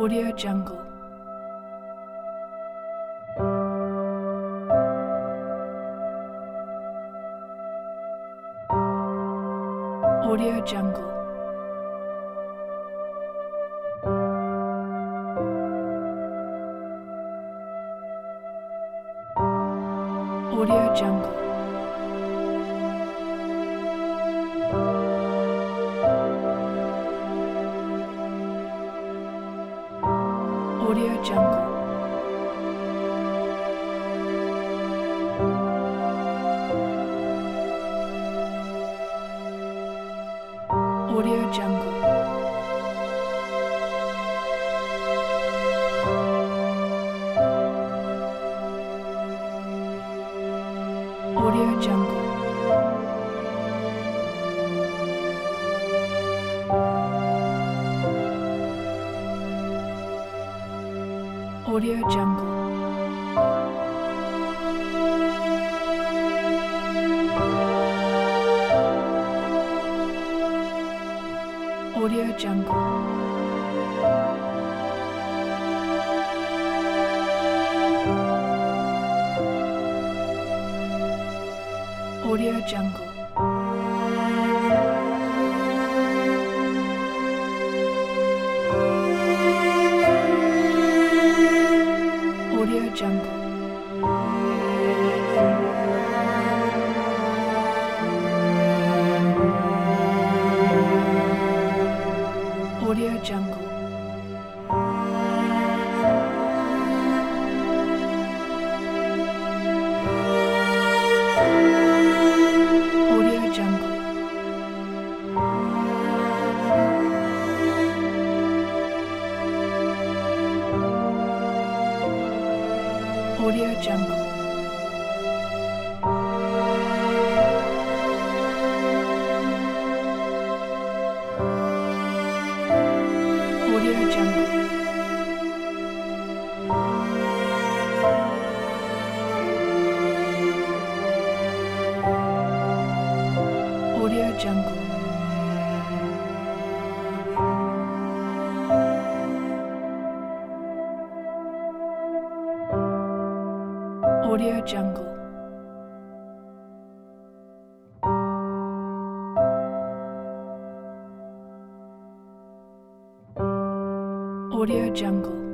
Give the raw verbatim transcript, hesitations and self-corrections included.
Audio Jungle. Audio Jungle. Audio Jungle. Audio Jungle. Audio Jungle. Audio Jungle. Audio Jungle. Audio Jungle. Audio Jungle. Audio Jungle. Audio Jungle. Audio Jungle. Audio Jungle. Audio Jungle. Audio Jungle. Audio Jungle. Audio Jungle.